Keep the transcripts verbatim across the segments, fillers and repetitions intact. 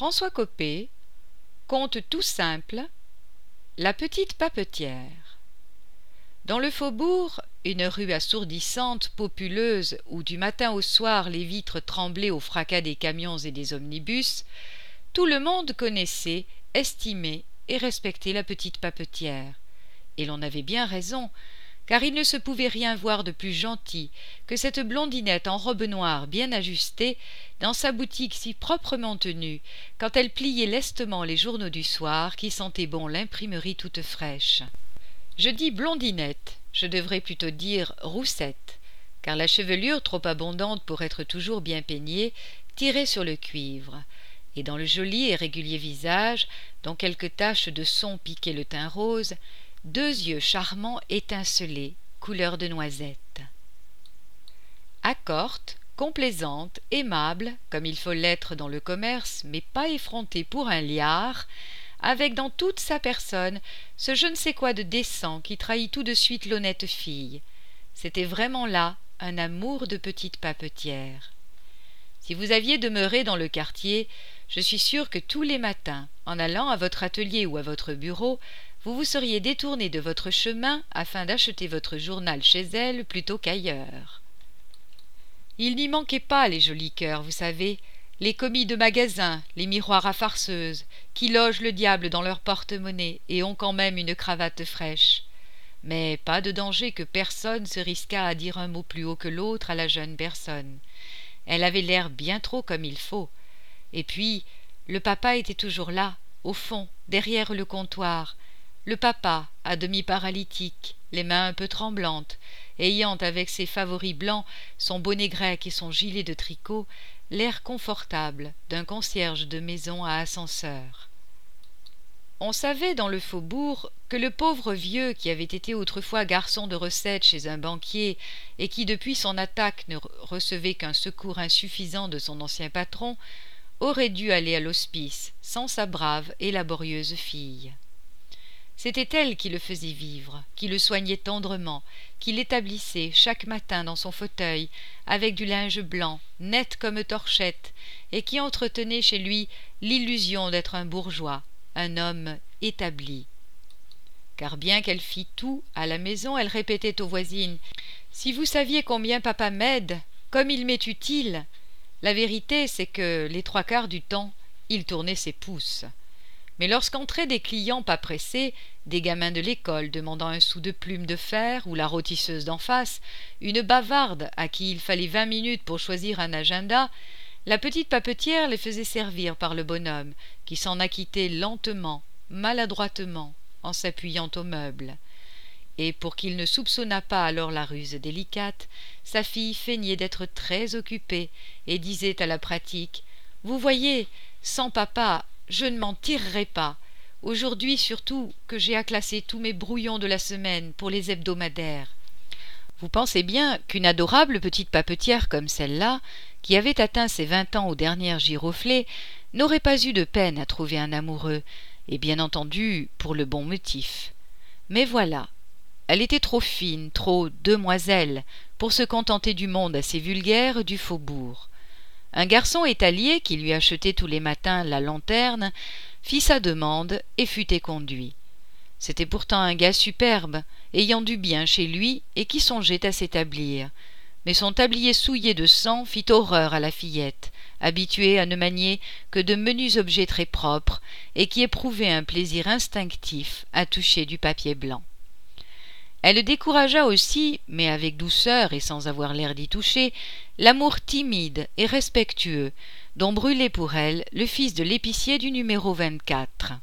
François Coppée, conte tout simple, La petite papetière. Dans le faubourg, une rue assourdissante, populeuse, où du matin au soir les vitres tremblaient au fracas des camions et des omnibus, tout le monde connaissait, estimait et respectait la petite papetière. Et l'on avait bien raison, car il ne se pouvait rien voir de plus gentil que cette blondinette en robe noire bien ajustée, dans sa boutique si proprement tenue, quand elle pliait lestement les journaux du soir qui sentaient bon l'imprimerie toute fraîche. Je dis blondinette, je devrais plutôt dire roussette, car la chevelure, trop abondante pour être toujours bien peignée, tirait sur le cuivre, et dans le joli et régulier visage, dont quelques taches de son piquaient le teint rose, deux yeux charmants étincelaient, couleur de noisette. Accorte, complaisante, aimable, comme il faut l'être dans le commerce, mais pas effrontée pour un liard, avec dans toute sa personne ce je ne sais quoi de décent qui trahit tout de suite l'honnête fille. C'était vraiment là un amour de petite papetière. Si vous aviez demeuré dans le quartier, je suis sûre que tous les matins, en allant à votre atelier ou à votre bureau, vous vous seriez détourné de votre chemin afin d'acheter votre journal chez elle plutôt qu'ailleurs. Il n'y manquait pas les jolis cœurs, vous savez, les commis de magasin, les miroirs à farceuses, qui logent le diable dans leur porte-monnaie et ont quand même une cravate fraîche. Mais pas de danger que personne se risquât à dire un mot plus haut que l'autre à la jeune personne. Elle avait l'air bien trop comme il faut. Et puis, le papa était toujours là, au fond, derrière le comptoir. Le papa, à demi paralytique, les mains un peu tremblantes, ayant avec ses favoris blancs, son bonnet grec et son gilet de tricot, l'air confortable d'un concierge de maison à ascenseur. On savait dans le faubourg que le pauvre vieux qui avait été autrefois garçon de recette chez un banquier et qui depuis son attaque ne recevait qu'un secours insuffisant de son ancien patron, aurait dû aller à l'hospice sans sa brave et laborieuse fille. C'était elle qui le faisait vivre, qui le soignait tendrement, qui l'établissait chaque matin dans son fauteuil avec du linge blanc, net comme torchette, et qui entretenait chez lui l'illusion d'être un bourgeois, un homme établi. Car bien qu'elle fît tout à la maison, elle répétait aux voisines « Si vous saviez combien papa m'aide, comme il m'est utile !» La vérité, c'est que les trois quarts du temps, il tournait ses pouces. Mais lorsqu'entraient des clients pas pressés, des gamins de l'école demandant un sou de plume de fer ou la rôtisseuse d'en face, une bavarde à qui il fallait vingt minutes pour choisir un agenda, la petite papetière les faisait servir par le bonhomme, qui s'en acquittait lentement, maladroitement, en s'appuyant au meuble. Et pour qu'il ne soupçonnât pas alors la ruse délicate, sa fille feignait d'être très occupée et disait à la pratique « Vous voyez, sans papa, je ne m'en tirerai pas. Aujourd'hui surtout que j'ai à classer tous mes brouillons de la semaine pour les hebdomadaires. » Vous pensez bien qu'une adorable petite papetière comme celle-là, qui avait atteint ses vingt ans aux dernières giroflées, n'aurait pas eu de peine à trouver un amoureux, et bien entendu pour le bon motif. Mais voilà, elle était trop fine, trop demoiselle, pour se contenter du monde assez vulgaire du faubourg. Un garçon étalier qui lui achetait tous les matins la lanterne fit sa demande et fut éconduit. C'était pourtant un gars superbe, ayant du bien chez lui et qui songeait à s'établir. Mais son tablier souillé de sang fit horreur à la fillette, habituée à ne manier que de menus objets très propres et qui éprouvait un plaisir instinctif à toucher du papier blanc. Elle découragea aussi, mais avec douceur et sans avoir l'air d'y toucher, l'amour timide et respectueux dont brûlait pour elle le fils de l'épicier du numéro vingt-quatre.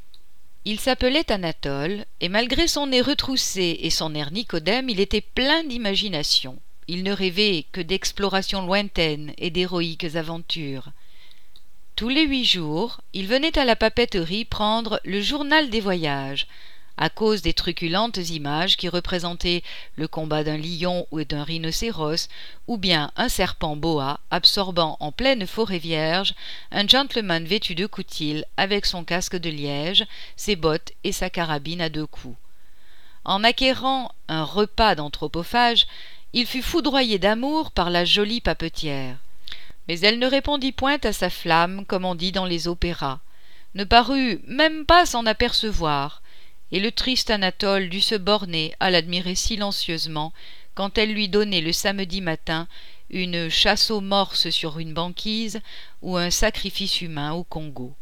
Il s'appelait Anatole, et malgré son nez retroussé et son air Nicodème, il était plein d'imagination. Il ne rêvait que d'explorations lointaines et d'héroïques aventures. Tous les huit jours, il venait à la papeterie prendre le journal des voyages, à cause des truculentes images qui représentaient le combat d'un lion ou d'un rhinocéros, ou bien un serpent boa absorbant en pleine forêt vierge un gentleman vêtu de coutil avec son casque de liège, ses bottes et sa carabine à deux coups. En acquérant un repas d'anthropophage, il fut foudroyé d'amour par la jolie papetière. Mais elle ne répondit point à sa flamme, comme on dit dans les opéras, ne parut même pas s'en apercevoir, et le triste Anatole dut se borner à l'admirer silencieusement quand elle lui donnait le samedi matin une chasse aux morses sur une banquise ou un sacrifice humain au Congo.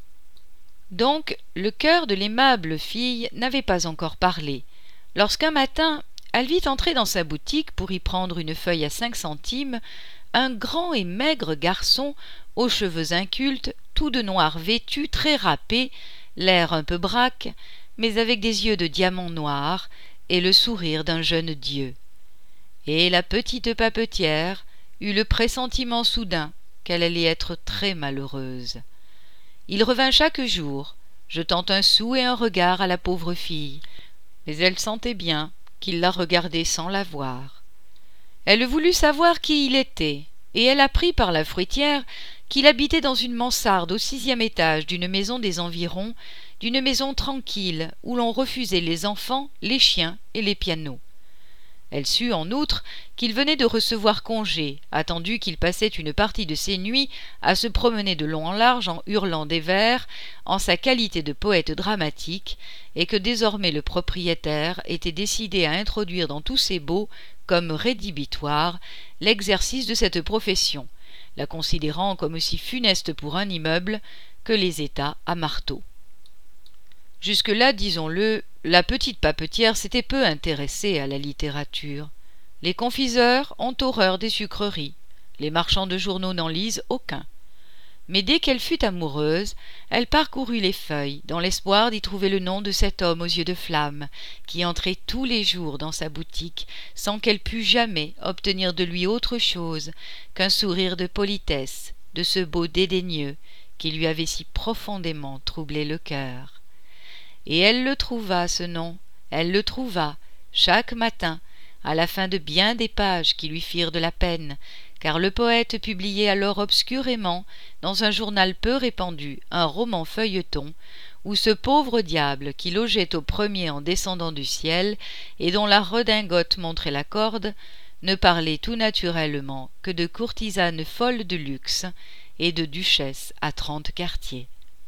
Donc le cœur de l'aimable fille n'avait pas encore parlé, lorsqu'un matin elle vit entrer dans sa boutique pour y prendre une feuille à cinq centimes un grand et maigre garçon aux cheveux incultes, tout de noir vêtu, très râpé, l'air un peu braque, mais avec des yeux de diamant noir et le sourire d'un jeune dieu. Et la petite papetière eut le pressentiment soudain qu'elle allait être très malheureuse. Il revint chaque jour, jetant un sou et un regard à la pauvre fille, mais elle sentait bien qu'il la regardait sans la voir. Elle voulut savoir qui il était, et elle apprit par la fruitière qu'il habitait dans une mansarde au sixième étage d'une maison des environs, d'une maison tranquille où l'on refusait les enfants, les chiens et les pianos. Elle sut en outre qu'il venait de recevoir congé, attendu qu'il passait une partie de ses nuits à se promener de long en large en hurlant des vers, en sa qualité de poète dramatique, et que désormais le propriétaire était décidé à introduire dans tous ses baux, comme rédhibitoire, l'exercice de cette profession, la considérant comme aussi funeste pour un immeuble que les États à marteau. Jusque-là, disons-le, la petite papetière s'était peu intéressée à la littérature. Les confiseurs ont horreur des sucreries, les marchands de journaux n'en lisent aucun. Mais dès qu'elle fut amoureuse, elle parcourut les feuilles, dans l'espoir d'y trouver le nom de cet homme aux yeux de flamme, qui entrait tous les jours dans sa boutique, sans qu'elle pût jamais obtenir de lui autre chose qu'un sourire de politesse, de ce beau dédaigneux qui lui avait si profondément troublé le cœur. Et elle le trouva, ce nom, elle le trouva, chaque matin, à la fin de bien des pages qui lui firent de la peine, car le poète publiait alors obscurément, dans un journal peu répandu, un roman feuilleton, où ce pauvre diable qui logeait au premier en descendant du ciel, et dont la redingote montrait la corde, ne parlait tout naturellement que de courtisanes folles de luxe et de duchesses à trente quartiers.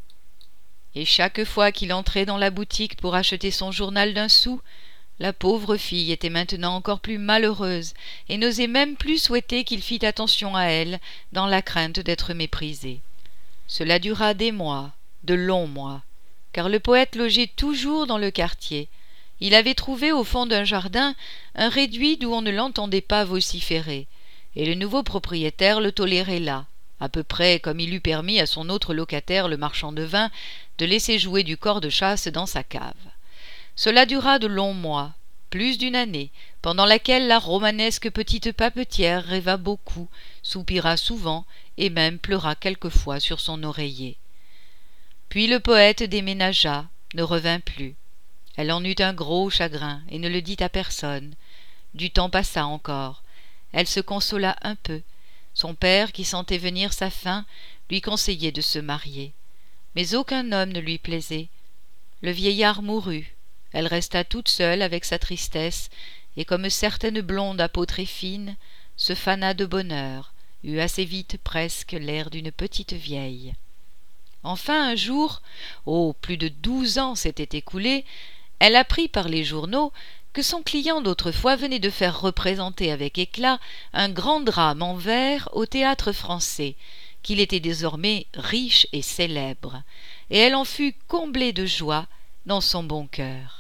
Et chaque fois qu'il entrait dans la boutique pour acheter son journal d'un sou, la pauvre fille était maintenant encore plus malheureuse et n'osait même plus souhaiter qu'il fît attention à elle dans la crainte d'être méprisée. Cela dura des mois, de longs mois, car le poète logeait toujours dans le quartier. Il avait trouvé au fond d'un jardin un réduit d'où on ne l'entendait pas vociférer, et le nouveau propriétaire le tolérait là, à peu près comme il eût permis à son autre locataire, le marchand de vin, de laisser jouer du cor de chasse dans sa cave. Cela dura de longs mois, plus d'une année, pendant laquelle la romanesque petite papetière rêva beaucoup, soupira souvent et même pleura quelquefois sur son oreiller. Puis le poète déménagea, ne revint plus. Elle en eut un gros chagrin et ne le dit à personne. Du temps passa encore. Elle se consola un peu. Son père, qui sentait venir sa fin, lui conseillait de se marier. Mais aucun homme ne lui plaisait. Le vieillard mourut. Elle resta toute seule avec sa tristesse, et comme certaines blondes à peau très fine, se fana de bonheur, eut assez vite presque l'air d'une petite vieille. Enfin un jour, oh, plus de douze ans s'étaient écoulés, elle apprit par les journaux que son client d'autrefois venait de faire représenter avec éclat un grand drame en vers au Théâtre-Français, qu'il était désormais riche et célèbre, et elle en fut comblée de joie dans son bon cœur.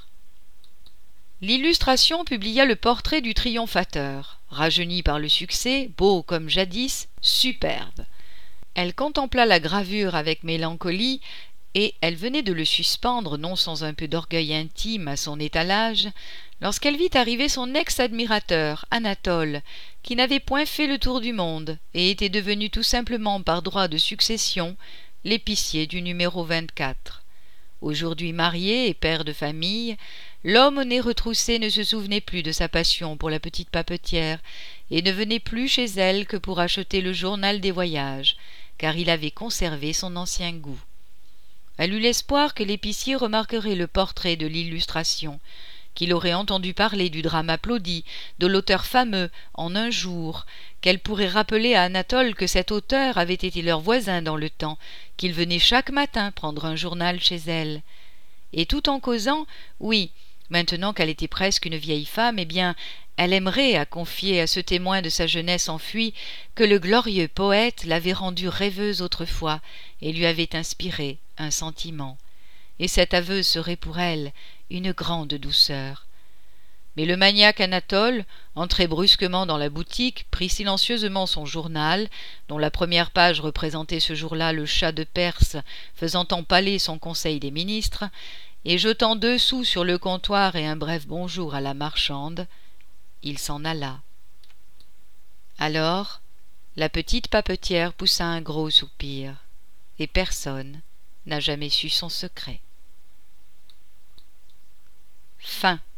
L'Illustration publia le portrait du triomphateur, rajeuni par le succès, beau comme jadis, superbe. Elle contempla la gravure avec mélancolie, et elle venait de le suspendre, non sans un peu d'orgueil intime, à son étalage, lorsqu'elle vit arriver son ex-admirateur, Anatole, qui n'avait point fait le tour du monde, et était devenu tout simplement par droit de succession l'épicier du numéro vingt-quatre. Aujourd'hui marié et père de famille, l'homme au nez retroussé ne se souvenait plus de sa passion pour la petite papetière, et ne venait plus chez elle que pour acheter le journal des voyages, car il avait conservé son ancien goût. Elle eut l'espoir que l'épicier remarquerait le portrait de l'Illustration, qu'il aurait entendu parler du drame applaudi, de l'auteur fameux, en un jour, qu'elle pourrait rappeler à Anatole que cet auteur avait été leur voisin dans le temps, qu'il venait chaque matin prendre un journal chez elle. Et tout en causant, oui, maintenant qu'elle était presque une vieille femme, eh bien, elle aimerait à confier à ce témoin de sa jeunesse enfuie que le glorieux poète l'avait rendue rêveuse autrefois et lui avait inspiré un sentiment. Et cet aveu serait pour elle une grande douceur. Mais le maniaque Anatole, entré brusquement dans la boutique, prit silencieusement son journal, dont la première page représentait ce jour-là le Shah de Perse faisant empaler son conseil des ministres, et jetant deux sous sur le comptoir et un bref bonjour à la marchande, il s'en alla. Alors, la petite papetière poussa un gros soupir, et personne n'a jamais su son secret. Fin.